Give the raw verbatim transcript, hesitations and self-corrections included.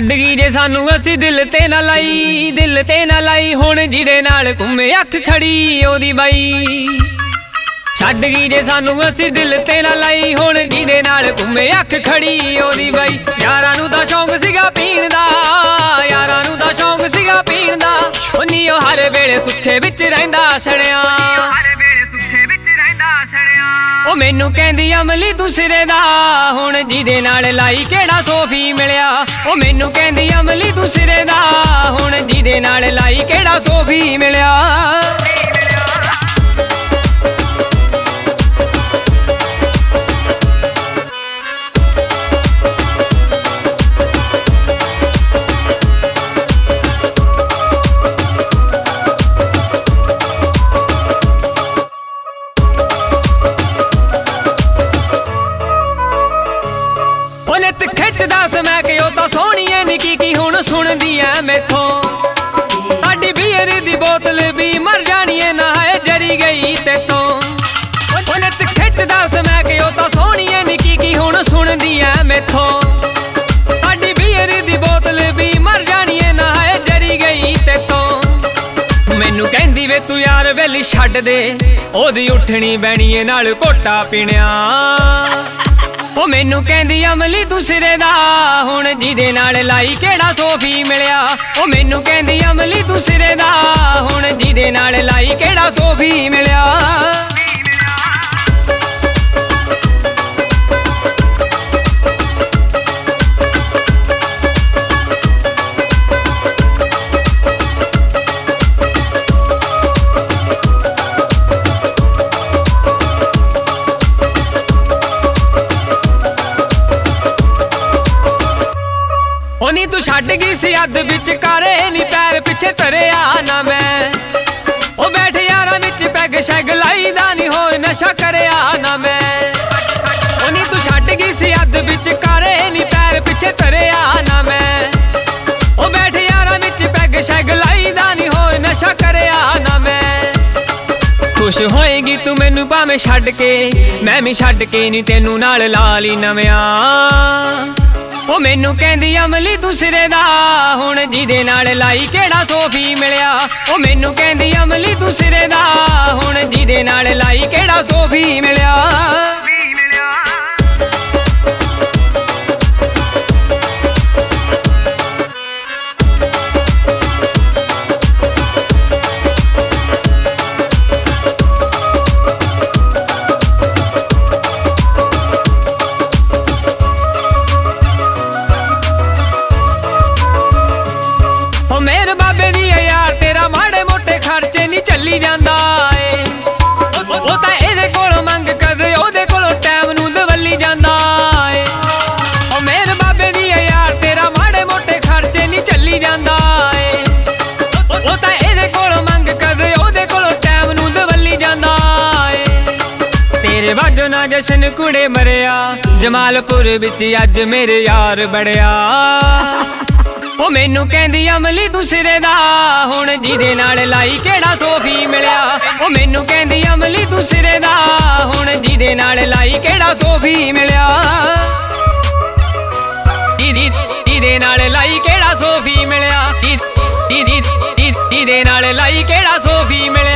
ਛੱਡ गई जे सानू असी दिल ते ना लाई दिल ते ना लाई हुण जिहदे नाल घुमे अख खड़ी ओदी बाई। छड्ड गई जे सानू असी दिल ते ना लाई हुण जिहदे नाल घुमे अख खड़ी ओदी बाई। यारां नूं तां शौक सीगा पीण दा यारां नूं तां शौक सीगा पीण दा उन्नी ओ हर वेले सुखे विच रहिंदा सड़िया। ओ मैनू कहंदी अमली तू सिरे दा हुण जिहदे नाल लाई केड़ा सोफी मिलिया। ओ मैनू कहंदी अमली तू सिरे दा हुण जिहदे नाल लाई केड़ा सोफी मिलिया। नित खिचदा मैं कि ओ तां सोहणीए निकी की हुण सुणदी ऐ मैथों। साडी बीयर दी बोतल भी मर जानी है ना है जरी गई तेथों। ओ नित खिचदा मैं कि ओ तां सोहणीए निकी की हुण सुणदी ऐ मैथों। साडी बीयर दी बोतल भी मर जानी है ना है जरी गई तेथों। मैनू कहंदी वे तू यार वेली छड्ड दे ओदी उठणी बैणीए नाल घोटा पीणिया। ओ मैनू कहंदी अमली तू सिरे दा हुण जिहदे नाल लाई केड़ा सोफी मिलिया। ओ मैनू कहंदी अमली तू सिरे दा हुण जिहदे नाल लाई केड़ा सोफी मिलिया। नी तू छड्ड गई सी अद विच कारे नी पैर पिछे तरिया ना मैं। ओ बैठ यारां विच पैग शैग लाई दा नी होर नशा करिया ना मैं। ओ नी तू छड्ड गई सी अद विच कारे नी पैर पिछे तरिया ना मैं। ओ बैठ यारां विच पैग शैग लाई दा नी होर नशा करिया ना मैं। खुश होएगी तू मैनू भावें छड्ड के मैं भी छड्ड के नी तेनू नाल ला ली नविया। ओ मैनू कहंदी अमली तू सिरे दा हुण जिहदे नाल लाई केड़ा सोफी मिलिया। ओ मैनू कहंदी अमली तू सिरे दा हुण जिहदे नाल लाई केड़ा सोफी मिलिया। चली जांदा ए ओ तां इहदे कोलों मंग कदे ओहदे कोलों टैम नूं दवली जांदा ए। ओ मेरे बाबे दी यार तेरा माड़े मोटे खर्चे नहीं चली जांदा ए। ओ तां इहदे कोलों मंग कदे ओहदे कोलों टैम नूं दवली जांदा ए। तेरे वाजो ना जशन कुड़े मरिया जमालपुर विच अज मेरे यार बड़िया। ओ मैनू कहंदी अमली तू सिरे दा हुण जिहदे नाल लाई केड़ा सोफी मिलिया। ओ मैनू कहंदी अमली तू सिरे दा हुण जिहदे नाल लाई केड़ा सोफी मिलिया। दीदी जिहदे नाल लाई केड़ा सोफी मिलिया। दीदी जिहदे नाल लाई केड़ा सोफी मिलिया।